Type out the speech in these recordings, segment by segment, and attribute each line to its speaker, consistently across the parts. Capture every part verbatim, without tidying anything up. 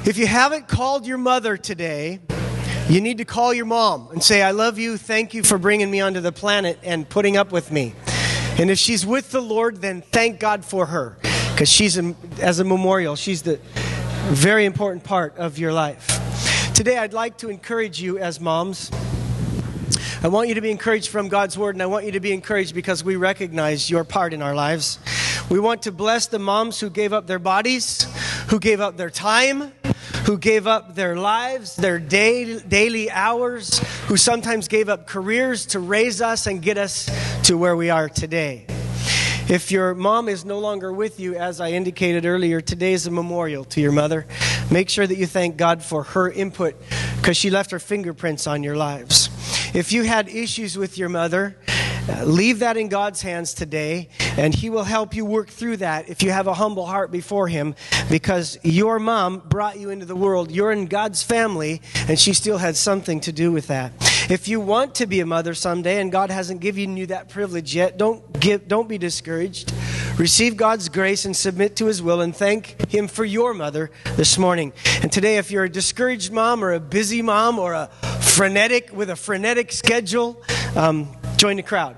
Speaker 1: If you haven't called your mother today, you need to call your mom and say, I love you, thank you for bringing me onto the planet and putting up with me. And if she's with the Lord, then thank God for her, because she's, a, as a memorial, she's the very important part of your life. Today, I'd like to encourage you as moms. I want you to be encouraged from God's Word, and I want you to be encouraged because we recognize your part in our lives. We want to bless the moms who gave up their bodies, who gave up their time, who gave up their lives, their day, daily hours, who sometimes gave up careers to raise us and get us to where we are today. If your mom is no longer with you, as I indicated earlier, today is a memorial to your mother. Make sure that you thank God for her input, because she left her fingerprints on your lives. If you had issues with your mother, uh, leave that in God's hands today, and He will help you work through that if you have a humble heart before Him, because your mom brought you into the world. You're in God's family, and she still had something to do with that. If you want to be a mother someday and God hasn't given you that privilege yet, don't give, don't be discouraged. Receive God's grace and submit to His will, and thank Him for your mother this morning. And today, if you're a discouraged mom or a busy mom or a frenetic with a frenetic schedule, um, join the crowd.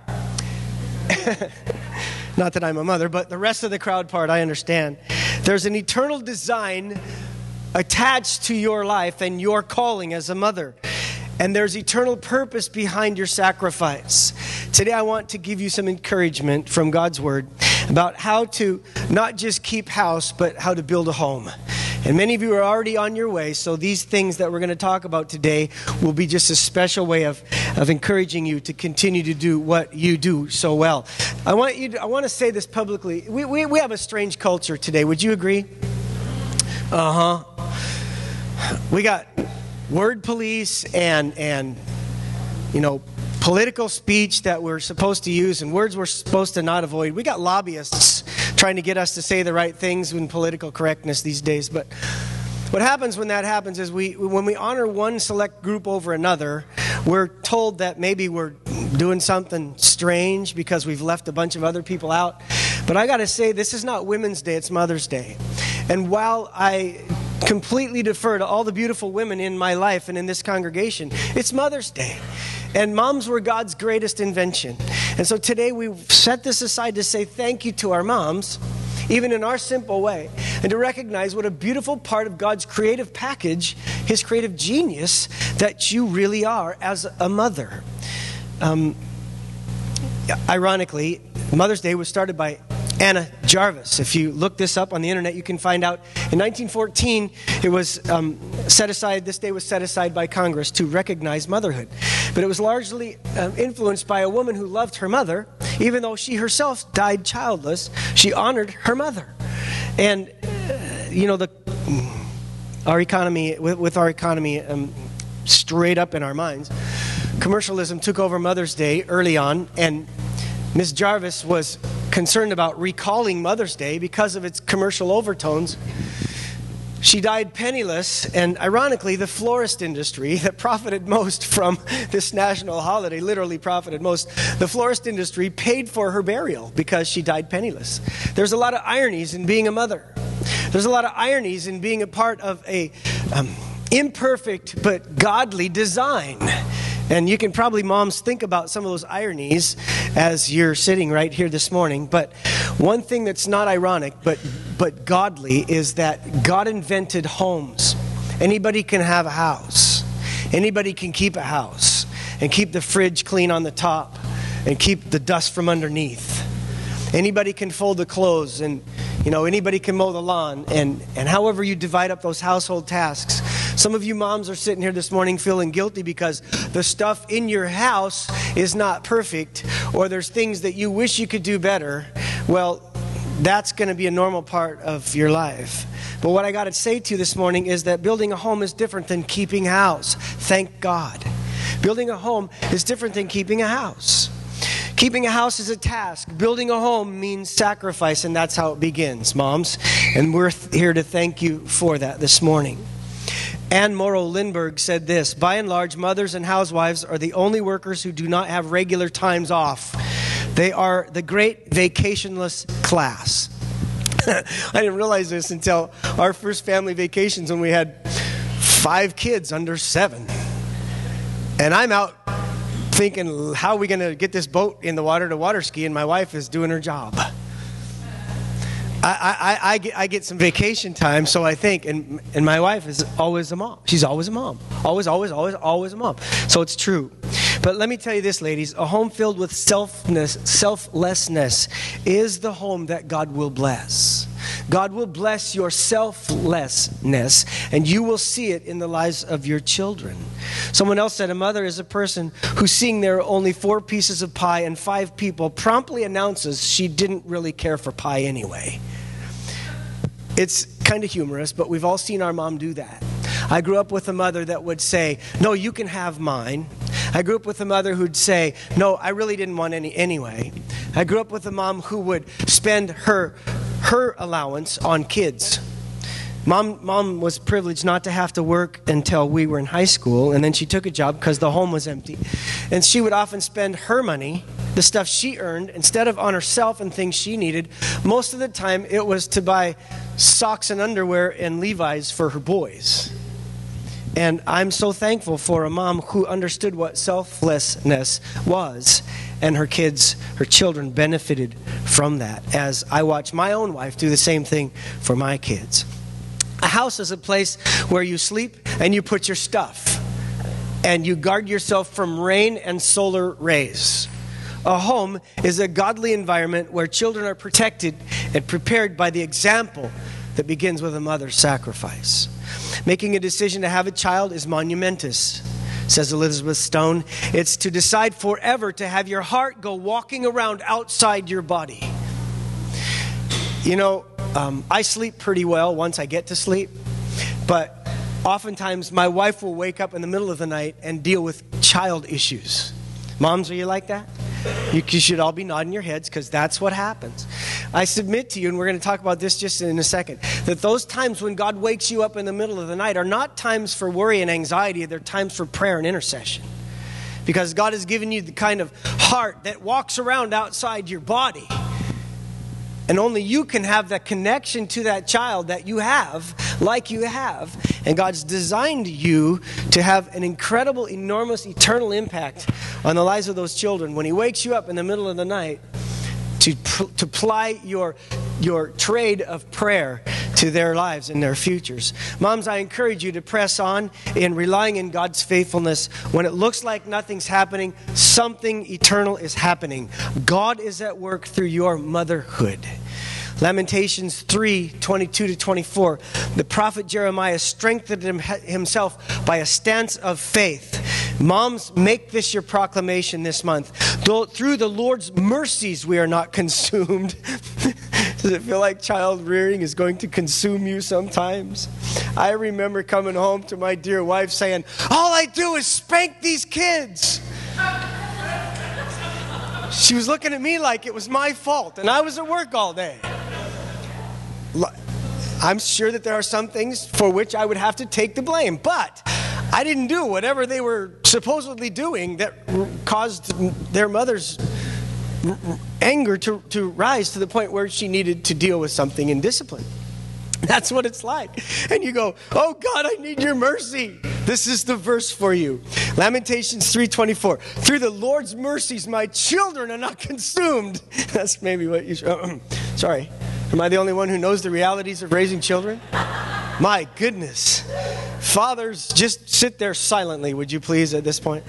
Speaker 1: Not that I'm a mother, but the rest of the crowd part, I understand. There's an eternal design attached to your life and your calling as a mother. And there's eternal purpose behind your sacrifice. Today I want to give you some encouragement from God's Word about how to not just keep house, but how to build a home. And many of you are already on your way, so these things that we're going to talk about today will be just a special way of, of encouraging you to continue to do what you do so well. I want you to, I want to say this publicly. We, we, we have a strange culture today. Would you agree? Uh-huh. We got word police and, and you know, political speech that we're supposed to use and words we're supposed to not avoid. We got lobbyists trying to get us to say the right things in political correctness these days. But what happens when that happens is we, when we honor one select group over another, we're told that maybe we're doing something strange because we've left a bunch of other people out. But I got to say, this is not Women's Day, it's Mother's Day. And while I completely defer to all the beautiful women in my life and in this congregation, it's Mother's Day. And moms were God's greatest invention. And so today we set this aside to say thank you to our moms, even in our simple way, and to recognize what a beautiful part of God's creative package, His creative genius, that you really are as a mother. Um, ironically, Mother's Day was started by Anna Jarvis. If you look this up on the internet, you can find out in nineteen fourteen it was um, set aside, this day was set aside by Congress to recognize motherhood. But it was largely um, influenced by a woman who loved her mother. Even though she herself died childless, she honored her mother. And, uh, you know, the our economy, with, with our economy um, straight up in our minds, commercialism took over Mother's Day early on, and Miz Jarvis was concerned about recalling Mother's Day because of its commercial overtones. She died penniless, and ironically, the florist industry that profited most from this national holiday, literally profited most, the florist industry paid for her burial because she died penniless. There's a lot of ironies in being a mother. There's a lot of ironies in being a part of a um, imperfect but godly design. And you can probably, moms, think about some of those ironies as you're sitting right here this morning. But one thing that's not ironic, but but godly, is that God invented homes. Anybody can have a house. Anybody can keep a house and keep the fridge clean on the top and keep the dust from underneath. Anybody can fold the clothes, and you know anybody can mow the lawn, and and however you divide up those household tasks. Some of you moms are sitting here this morning feeling guilty because the stuff in your house is not perfect, or there's things that you wish you could do better. Well, that's going to be a normal part of your life. But what I got to say to you this morning is that building a home is different than keeping a house. Thank God. Building a home is different than keeping a house. Keeping a house is a task. Building a home means sacrifice, and that's how it begins, moms. And we're th- here to thank you for that this morning. Anne Morrow Lindbergh said this: by and large, mothers and housewives are the only workers who do not have regular times off. They are the great vacationless class. I didn't realize this until our first family vacations when we had five kids under seven. And I'm out thinking, how are we going to get this boat in the water to water ski? And my wife is doing her job. I, I, I, get, I get some vacation time, so I think, and, and my wife is always a mom. She's always a mom. Always, always, always, always a mom. So it's true. But let me tell you this, ladies. A home filled with selfness, selflessness is the home that God will bless. God will bless your selflessness, and you will see it in the lives of your children. Someone else said, a mother is a person who, seeing there are only four pieces of pie and five people, promptly announces she didn't really care for pie anyway. It's kind of humorous, but we've all seen our mom do that. I grew up with a mother that would say, no, you can have mine. I grew up with a mother who'd say, no, I really didn't want any anyway. I grew up with a mom who would spend her her allowance on kids. Mom, mom was privileged not to have to work until we were in high school, and then she took a job because the home was empty. And she would often spend her money, the stuff she earned, instead of on herself and things she needed. Most of the time, it was to buy socks and underwear and Levi's for her boys. And I'm so thankful for a mom who understood what selflessness was, and her kids, her children benefited from that, as I watch my own wife do the same thing for my kids. A house is a place where you sleep and you put your stuff, and you guard yourself from rain and solar rays. A home is a godly environment where children are protected and prepared by the example that begins with a mother's sacrifice. Making a decision to have a child is monumentous, says Elizabeth Stone. It's to decide forever to have your heart go walking around outside your body. You know, um, I sleep pretty well once I get to sleep, but oftentimes my wife will wake up in the middle of the night and deal with child issues. Moms, are you like that? You, you should all be nodding your heads, because that's what happens. I submit to you, and we're going to talk about this just in a second, that those times when God wakes you up in the middle of the night are not times for worry and anxiety. They're times for prayer and intercession. Because God has given you the kind of heart that walks around outside your body. And only you can have that connection to that child that you have, like you have. And God's designed you to have an incredible, enormous, eternal impact on the lives of those children. When He wakes you up in the middle of the night, to to ply your your trade of prayer to their lives and their futures. Moms, I encourage you to press on in relying in God's faithfulness. When it looks like nothing's happening, something eternal is happening. God is at work through your motherhood. Lamentations three, twenty-two to twenty-four. The prophet Jeremiah strengthened him, himself by a stance of faith. Moms, make this your proclamation this month. Though, through the Lord's mercies we are not consumed. Does it feel like child rearing is going to consume you sometimes? I remember coming home to my dear wife saying, all I do is spank these kids. She was looking at me like it was my fault, and I was at work all day. I'm sure that there are some things for which I would have to take the blame, but I didn't do whatever they were supposedly doing that caused their mother's anger to, to rise to the point where she needed to deal with something in discipline. That's what it's like. And you go, oh God, I need your mercy. This is the verse for you. Lamentations three twenty-four. Through the Lord's mercies, my children are not consumed. That's maybe what you should. Sorry. Am I the only one who knows the realities of raising children? My goodness. Fathers, just sit there silently, would you please, at this point?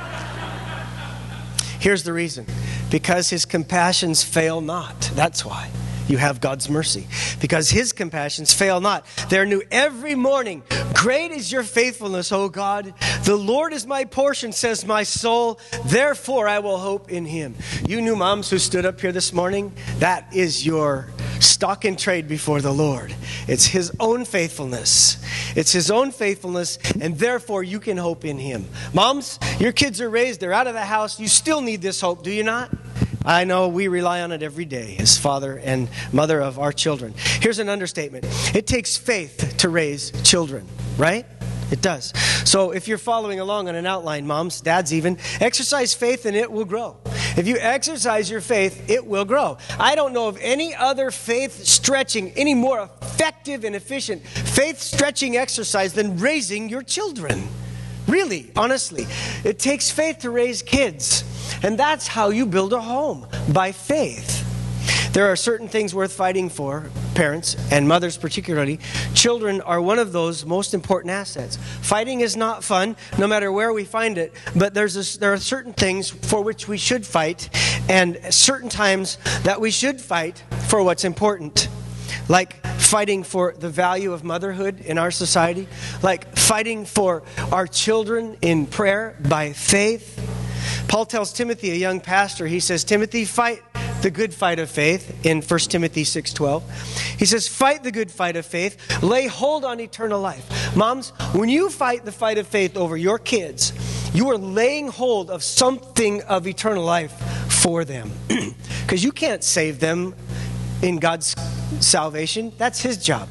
Speaker 1: Here's the reason. Because His compassions fail not. That's why. You have God's mercy. Because His compassions fail not. They're new every morning. Great is your faithfulness, O God. The Lord is my portion, says my soul. Therefore I will hope in Him. You new moms who stood up here this morning, that is your stock in trade before the Lord. It's His own faithfulness. It's His own faithfulness, and therefore you can hope in Him. Moms, your kids are raised. They're out of the house. You still need this hope, do you not? I know we rely on it every day as father and mother of our children. Here's an understatement. It takes faith to raise children, right? It does. So if you're following along on an outline, moms, dads even, exercise faith and it will grow. If you exercise your faith, it will grow. I don't know of any other faith stretching, any more effective and efficient faith stretching exercise than raising your children. Really, honestly. It takes faith to raise kids. And that's how you build a home, by faith. There are certain things worth fighting for, parents, and mothers particularly. Children are one of those most important assets. Fighting is not fun, no matter where we find it, but there's a, there are certain things for which we should fight, and certain times that we should fight for what's important. Like fighting for the value of motherhood in our society, like fighting for our children in prayer by faith. Paul tells Timothy, a young pastor, he says, Timothy, fight the good fight of faith in First Timothy six twelve. He says, fight the good fight of faith. Lay hold on eternal life. Moms, when you fight the fight of faith over your kids, you are laying hold of something of eternal life for them. Because you can't save them in God's salvation. That's His job.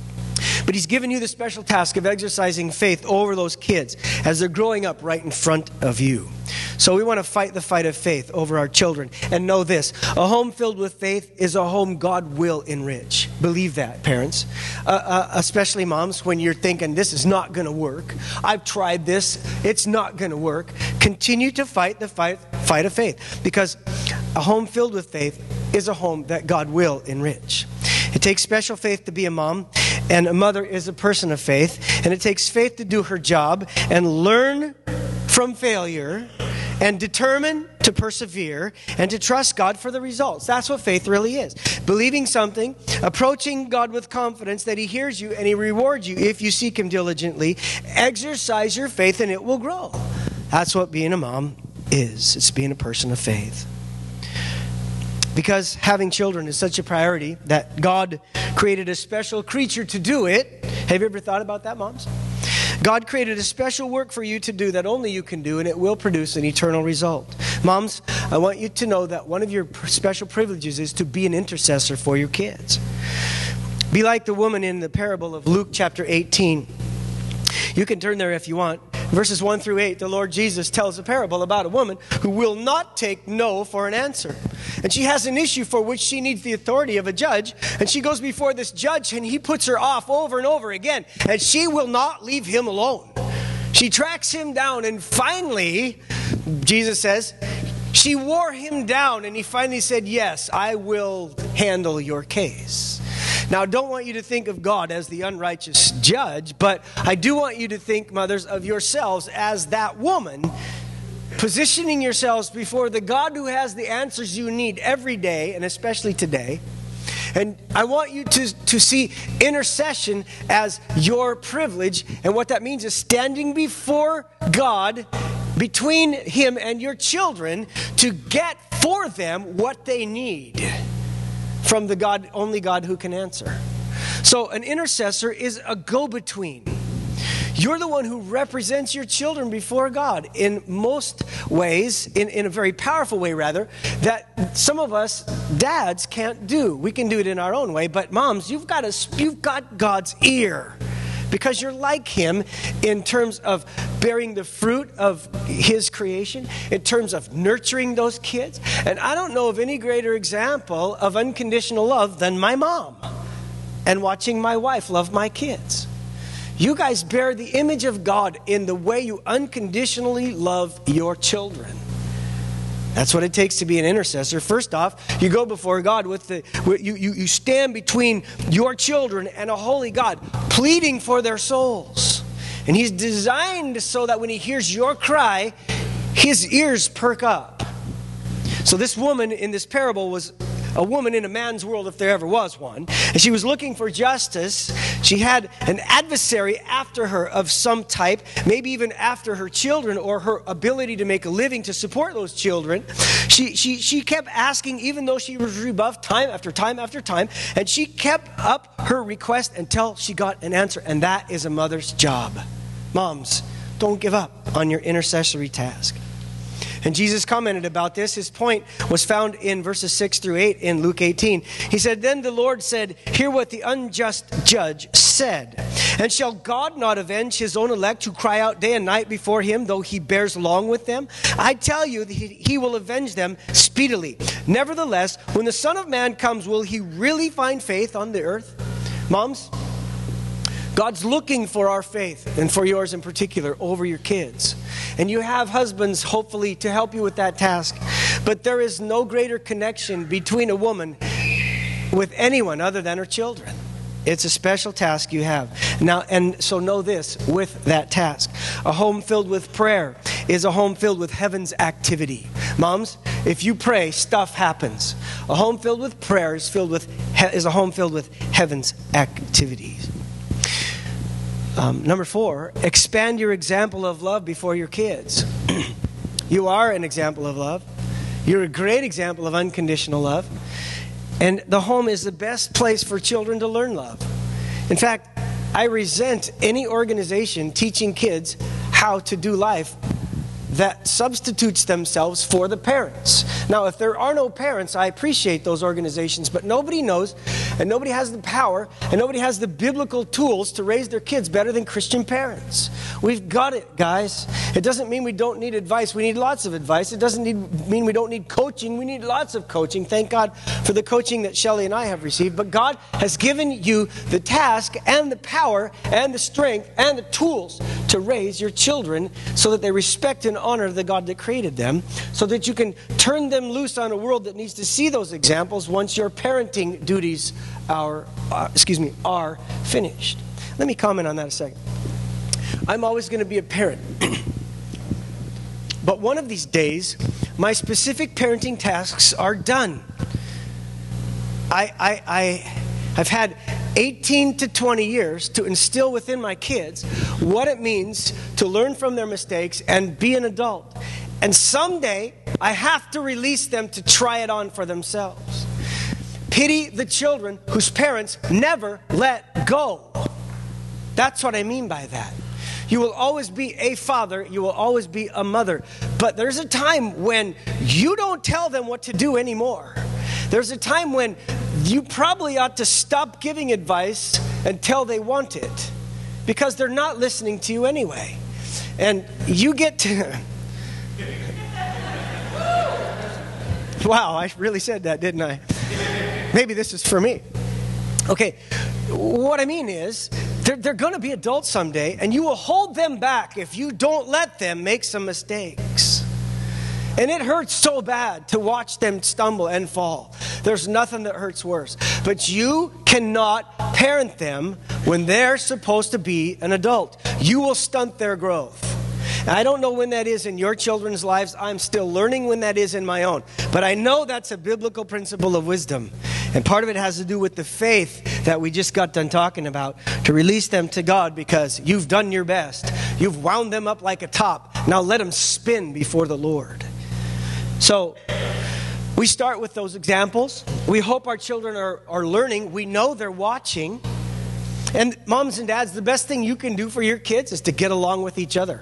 Speaker 1: But He's given you the special task of exercising faith over those kids as they're growing up right in front of you. So we want to fight the fight of faith over our children. And know this, a home filled with faith is a home God will enrich. Believe that, parents. Uh, uh, especially moms, when you're thinking, this is not going to work. I've tried this. It's not going to work. Continue to fight the fight, fight of faith. Because a home filled with faith is a home that God will enrich. It takes special faith to be a mom, and a mother is a person of faith, and it takes faith to do her job and learn from failure and determine to persevere and to trust God for the results. That's what faith really is. Believing something, approaching God with confidence that He hears you and He rewards you if you seek Him diligently. Exercise your faith and it will grow. That's what being a mom is. It's being a person of faith. Because having children is such a priority that God created a special creature to do it. Have you ever thought about that, moms? God created a special work for you to do that only you can do, and it will produce an eternal result. Moms, I want you to know that one of your special privileges is to be an intercessor for your kids. Be like the woman in the parable of Luke chapter eighteen. You can turn there if you want. Verses one through eight, the Lord Jesus tells a parable about a woman who will not take no for an answer. And she has an issue for which she needs the authority of a judge. And she goes before this judge and he puts her off over and over again. And she will not leave him alone. She tracks him down, and finally, Jesus says, she wore him down, and he finally said, yes, I will handle your case. Now, I don't want you to think of God as the unrighteous judge, but I do want you to think, mothers, of yourselves as that woman, positioning yourselves before the God who has the answers you need every day, and especially today. And I want you to, to see intercession as your privilege, and what that means is standing before God, between Him and your children, to get for them what they need from the God, only God who can answer. So an intercessor is a go-between. You're the one who represents your children before God in most ways, in, in a very powerful way rather, that some of us dads can't do. We can do it in our own way, but moms, you've got, a, you've got God's ear. Because you're like Him in terms of bearing the fruit of His creation, in terms of nurturing those kids. And I don't know of any greater example of unconditional love than my mom and watching my wife love my kids. You guys bear the image of God in the way you unconditionally love your children. That's what it takes to be an intercessor. First off, you go before God with the, you, you, you stand between your children and a holy God, pleading for their souls. And He's designed so that when He hears your cry, His ears perk up. So this woman in this parable was a woman in a man's world, if there ever was one. And she was looking for justice. She had an adversary after her of some type, maybe even after her children or her ability to make a living to support those children. She, she, she kept asking, even though she was rebuffed time after time after time, and she kept up her request until she got an answer. And that is a mother's job. Moms, don't give up on your intercessory task. And Jesus commented about this. His point was found in verses six through eight in Luke eighteen. He said, then the Lord said, hear what the unjust judge said. And shall God not avenge his own elect who cry out day and night before him, though he bears long with them? I tell you, he, he will avenge them speedily. Nevertheless, when the Son of Man comes, will he really find faith on the earth? Moms, God's looking for our faith, and for yours in particular, over your kids. And you have husbands, hopefully, to help you with that task. But there is no greater connection between a woman with anyone other than her children. It's a special task you have. Now, and so know this, with that task. A home filled with prayer is a home filled with heaven's activity. Moms, if you pray, stuff happens. A home filled with prayer is filled with is a home filled with heaven's activities. Um, number four, expand your example of love before your kids. You are an example of love. You're a great example of unconditional love. And the home is the best place for children to learn love. In fact, I resent any organization teaching kids how to do life that substitutes themselves for the parents. Now, if there are no parents, I appreciate those organizations, but nobody knows, and nobody has the power, and nobody has the biblical tools to raise their kids better than Christian parents. We've got it, guys. It doesn't mean we don't need advice. We need lots of advice. It doesn't need, mean we don't need coaching. We need lots of coaching. Thank God for the coaching that Shelley and I have received. But God has given you the task and the power and the strength and the tools to raise your children so that they respect and honor the God that created them, so that you can turn them loose on a world that needs to see those examples once your parenting duties are, uh, excuse me, are finished. Let me comment on that a second. I'm always going to be a parent. But one of these days, my specific parenting tasks are done. I, I, I, I've had eighteen to twenty years to instill within my kids what it means to learn from their mistakes and be an adult. And someday, I have to release them to try it on for themselves. Pity the children whose parents never let go. That's what I mean by that. You will always be a father. You will always be a mother. But there's a time when you don't tell them what to do anymore. There's a time when you probably ought to stop giving advice until they want it, because they're not listening to you anyway. And you get to... Wow, I really said that, didn't I? Maybe this is for me. Okay, what I mean is, they're, they're going to be adults someday, and you will hold them back if you don't let them make some mistakes. And it hurts so bad to watch them stumble and fall. There's nothing that hurts worse. But you cannot parent them when they're supposed to be an adult. You will stunt their growth. I don't know when that is in your children's lives. I'm still learning when that is in my own. But I know that's a biblical principle of wisdom. And part of it has to do with the faith that we just got done talking about, to release them to God because you've done your best. You've wound them up like a top. Now let them spin before the Lord. So we start with those examples. We hope our children are, are learning. We know they're watching. And moms and dads, the best thing you can do for your kids is to get along with each other.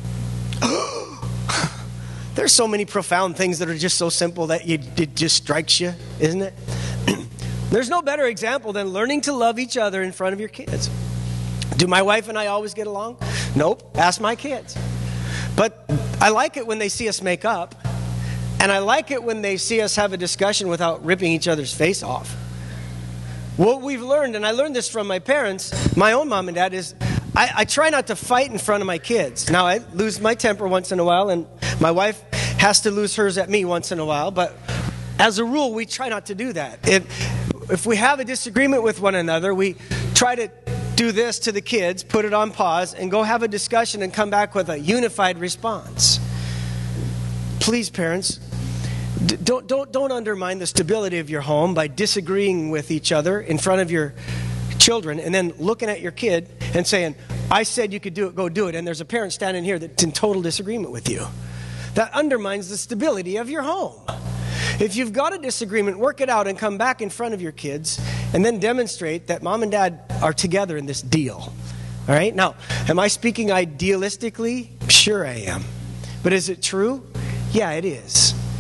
Speaker 1: There's so many profound things that are just so simple that you, it just strikes you, isn't it? There's no better example than learning to love each other in front of your kids. Do my wife and I always get along? Nope. Ask my kids. But I like it when they see us make up. And I like it when they see us have a discussion without ripping each other's face off. What we've learned, and I learned this from my parents, my own mom and dad, is I, I try not to fight in front of my kids. Now, I lose my temper once in a while, and my wife has to lose hers at me once in a while. But as a rule, we try not to do that. If, if we have a disagreement with one another, we try to do this to the kids, put it on pause, and go have a discussion and come back with a unified response. Please, parents, don't, don't, don't undermine the stability of your home by disagreeing with each other in front of your children and then looking at your kid and saying, I said you could do it, go do it. And there's a parent standing here that's in total disagreement with you. That undermines the stability of your home. If you've got a disagreement, work it out and come back in front of your kids and then demonstrate that mom and dad are together in this deal. All right? Now, am I speaking idealistically? Sure I am. But is it true? Yeah, it is.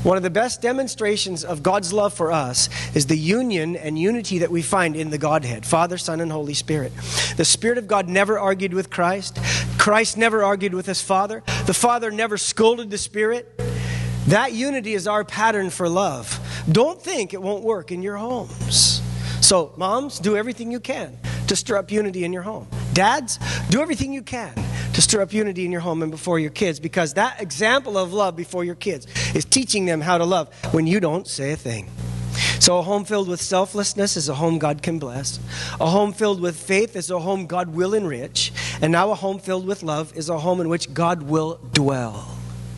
Speaker 1: One of the best demonstrations of God's love for us is the union and unity that we find in the Godhead, Father, Son, and Holy Spirit. The Spirit of God never argued with Christ. Christ never argued with his Father. The Father never scolded the Spirit. That unity is our pattern for love. Don't think it won't work in your homes. So, moms, do everything you can to stir up unity in your home. Dads, do everything you can to stir up unity in your home and before your kids, because that example of love before your kids is teaching them how to love when you don't say a thing. So a home filled with selflessness is a home God can bless. A home filled with faith is a home God will enrich. And now a home filled with love is a home in which God will dwell.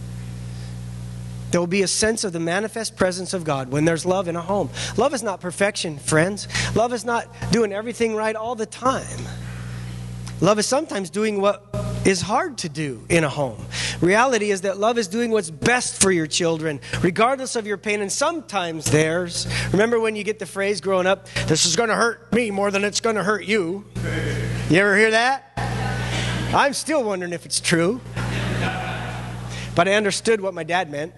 Speaker 1: There will be a sense of the manifest presence of God when there's love in a home. Love is not perfection, friends. Love is not doing everything right all the time. Love is sometimes doing what is hard to do in a home. Reality is that love is doing what's best for your children, regardless of your pain and sometimes theirs. Remember when you get the phrase growing up, this is going to hurt me more than it's going to hurt you. You ever hear that? I'm still wondering if it's true. But I understood what my dad meant.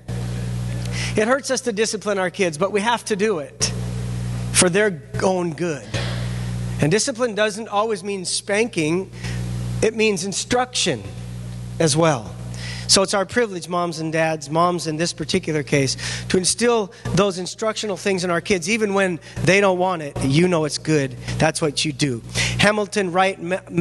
Speaker 1: It hurts us to discipline our kids, but we have to do it for their own good. And discipline doesn't always mean spanking. It means instruction as well. So it's our privilege, moms and dads, moms in this particular case, to instill those instructional things in our kids, even when they don't want it. You know it's good. That's what you do. Hamilton Wright,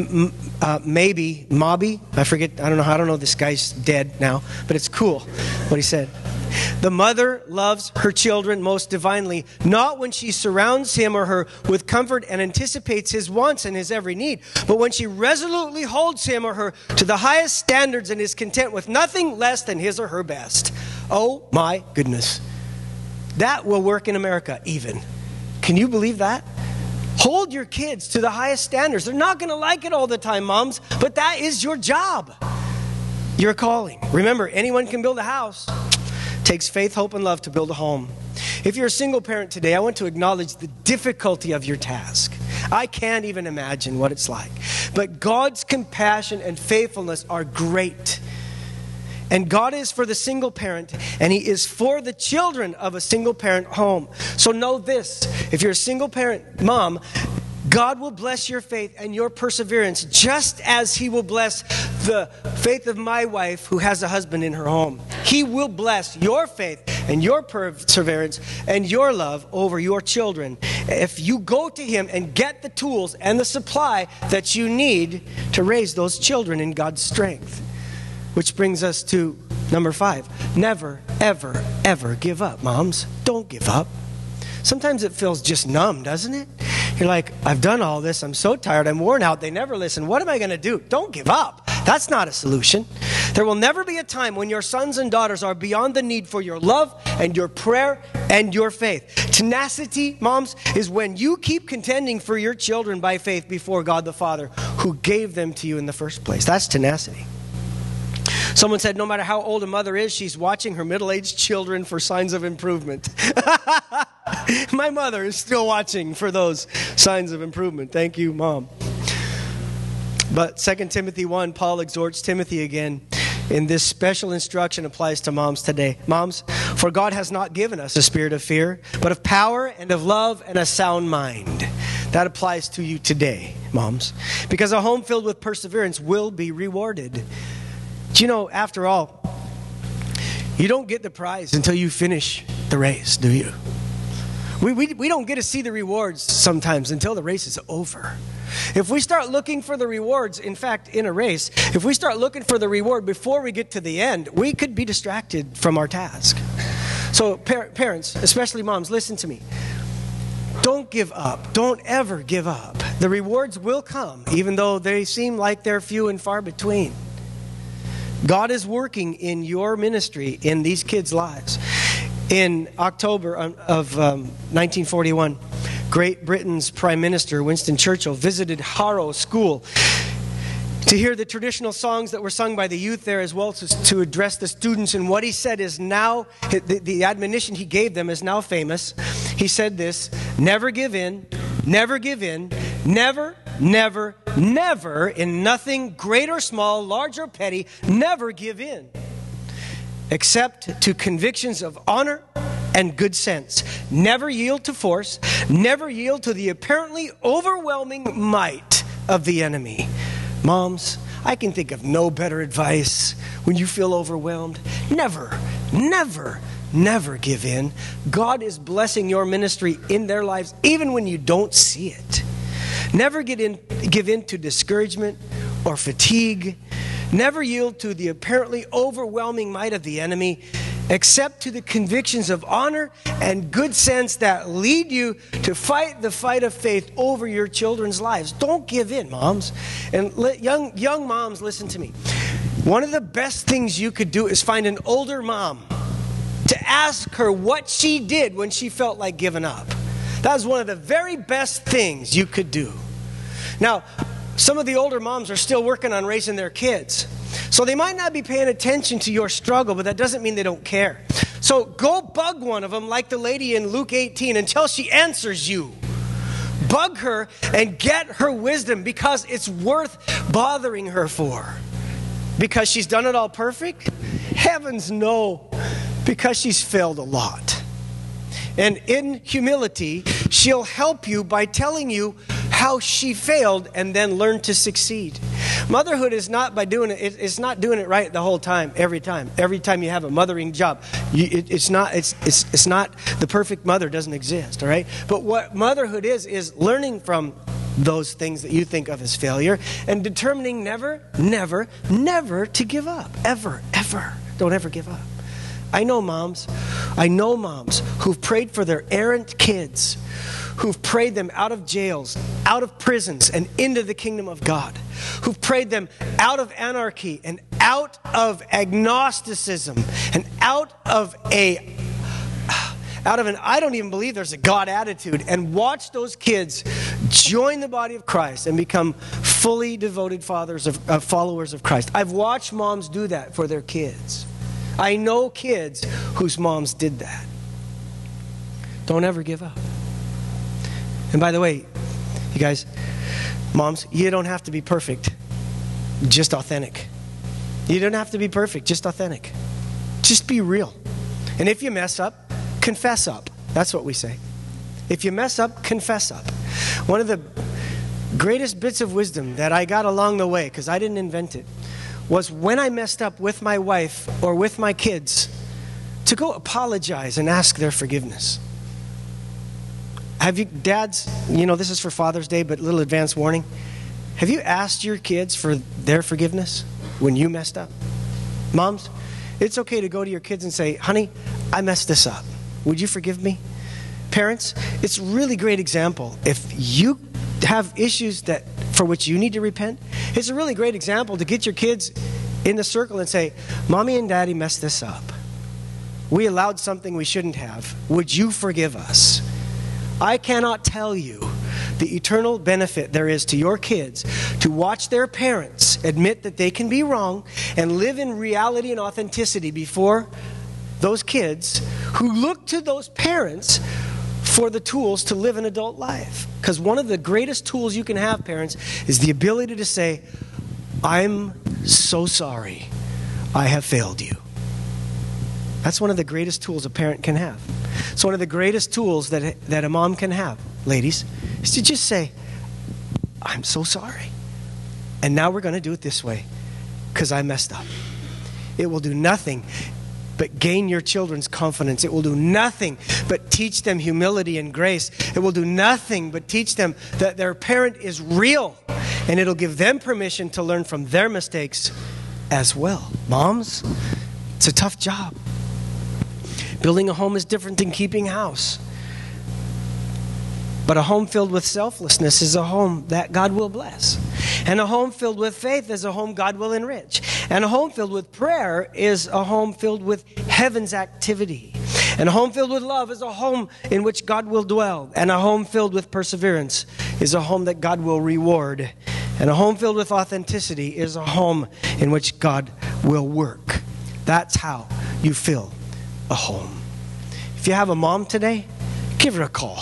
Speaker 1: uh, maybe, Mobby, I forget, I don't know, I don't know, this guy's dead now, but it's cool what he said. The mother loves her children most divinely, not when she surrounds him or her with comfort and anticipates his wants and his every need, but when she resolutely holds him or her to the highest standards and is content with nothing less than his or her best. Oh my goodness. That will work in America even. Can you believe that? Hold your kids to the highest standards. They're not going to like it all the time, moms, but that is your job. Your calling. Remember, anyone can build a house. It takes faith, hope, and love to build a home. If you're a single parent today, I want to acknowledge the difficulty of your task. I can't even imagine what it's like. But God's compassion and faithfulness are great. And God is for the single parent, and He is for the children of a single parent home. So know this, if you're a single parent mom, God will bless your faith and your perseverance just as He will bless the faith of my wife who has a husband in her home. He will bless your faith and your perseverance and your love over your children if you go to Him and get the tools and the supply that you need to raise those children in God's strength. Which brings us to number five. Never, ever, ever give up, moms. Don't give up. Sometimes it feels just numb, doesn't it? You're like, I've done all this. I'm so tired. I'm worn out. They never listen. What am I going to do? Don't give up. That's not a solution. There will never be a time when your sons and daughters are beyond the need for your love and your prayer and your faith. Tenacity, moms, is when you keep contending for your children by faith before God the Father who gave them to you in the first place. That's tenacity. Someone said no matter how old a mother is, she's watching her middle-aged children for signs of improvement. My mother is still watching for those signs of improvement. Thank you, Mom. But Second Timothy one, Paul exhorts Timothy again. And this special instruction applies to moms today. Moms, for God has not given us a spirit of fear, but of power and of love and a sound mind. That applies to you today, moms. Because a home filled with perseverance will be rewarded. Do you know, after all, you don't get the prize until you finish the race, do you? We, we, we don't get to see the rewards sometimes until the race is over. If we start looking for the rewards, in fact, in a race, if we start looking for the reward before we get to the end, we could be distracted from our task. So par- parents, especially moms, listen to me. Don't give up. Don't ever give up. The rewards will come, even though they seem like they're few and far between. God is working in your ministry in these kids' lives. In October of um, nineteen forty-one, Great Britain's Prime Minister Winston Churchill visited Harrow School to hear the traditional songs that were sung by the youth there, as well as to address the students. And what he said is now, the, the admonition he gave them is now famous. He said this: never give in, never give in, never, never, never, in nothing great or small, large or petty, never give in. except to convictions of honor and good sense. Never yield to force. Never yield to the apparently overwhelming might of the enemy. Moms, I can think of no better advice when you feel overwhelmed. Never, never, never give in. God is blessing your ministry in their lives even when you don't see it. Never get in, give in to discouragement or fatigue. Never yield to the apparently overwhelming might of the enemy, except to the convictions of honor and good sense that lead you to fight the fight of faith over your children's lives. Don't give in, moms. And let, young, young moms, listen to me. One of the best things you could do is find an older mom to ask her what she did when she felt like giving up. That was one of the very best things you could do. Now, some of the older moms are still working on raising their kids. So they might not be paying attention to your struggle, but that doesn't mean they don't care. So go bug one of them like the lady in Luke eighteen until she answers you. Bug her and get her wisdom because it's worth bothering her for. Because she's done it all perfect? Heavens no. Because she's failed a lot. And in humility, she'll help you by telling you how she failed and then learn to succeed. Motherhood is not by doing it, it's not doing it right the whole time, every time. Every time you have a mothering job. You, it, it's not, it's, it's, it's not, the perfect mother doesn't exist, all right? But what motherhood is, is learning from those things that you think of as failure and determining never, never, never to give up. Ever, ever. Don't ever give up. I know moms, I know moms who've prayed for their errant kids, who've prayed them out of jails, out of prisons, and into the kingdom of God, who've prayed them out of anarchy and out of agnosticism and out of a, out of an I don't even believe there's a God attitude, and watch those kids join the body of Christ and become fully devoted fathers of, uh, followers of Christ. I've watched moms do that for their kids. I know kids whose moms did that. Don't ever give up. And by the way, you guys, moms, you don't have to be perfect, just authentic. You don't have to be perfect, just authentic. Just be real. And if you mess up, confess up. That's what we say. If you mess up, confess up. One of the greatest bits of wisdom that I got along the way, because I didn't invent it, was when I messed up with my wife or with my kids, to go apologize and ask their forgiveness. Have you, dads, you know, this is for Father's Day, but a little advance warning. Have you asked your kids for their forgiveness when you messed up? Moms, it's okay to go to your kids and say, honey, I messed this up. Would you forgive me? Parents, it's a really great example. If you have issues that for which you need to repent, it's a really great example to get your kids in the circle and say, Mommy and Daddy messed this up. We allowed something we shouldn't have. Would you forgive us? I cannot tell you the eternal benefit there is to your kids to watch their parents admit that they can be wrong and live in reality and authenticity before those kids who look to those parents for the tools to live an adult life. Because one of the greatest tools you can have, parents, is the ability to say, I'm so sorry I have failed you. That's one of the greatest tools a parent can have. It's one of the greatest tools that, that a mom can have, ladies, is to just say, I'm so sorry. And now we're going to do it this way because I messed up. It will do nothing but gain your children's confidence. It will do nothing but teach them humility and grace. It will do nothing but teach them that their parent is real. And it'll give them permission to learn from their mistakes as well. Moms, it's a tough job. Building a home is different than keeping house. But a home filled with selflessness is a home that God will bless. And a home filled with faith is a home God will enrich. And a home filled with prayer is a home filled with heaven's activity. And a home filled with love is a home in which God will dwell. And a home filled with perseverance is a home that God will reward. And a home filled with authenticity is a home in which God will work. That's how you fill a home. If you have a mom today, give her a call.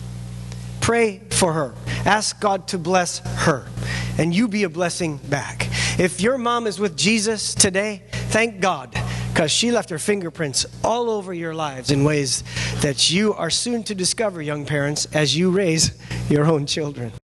Speaker 1: Pray for her. Ask God to bless her. And you be a blessing back. If your mom is with Jesus today, thank God. because she left her fingerprints all over your lives in ways that you are soon to discover, young parents, as you raise your own children.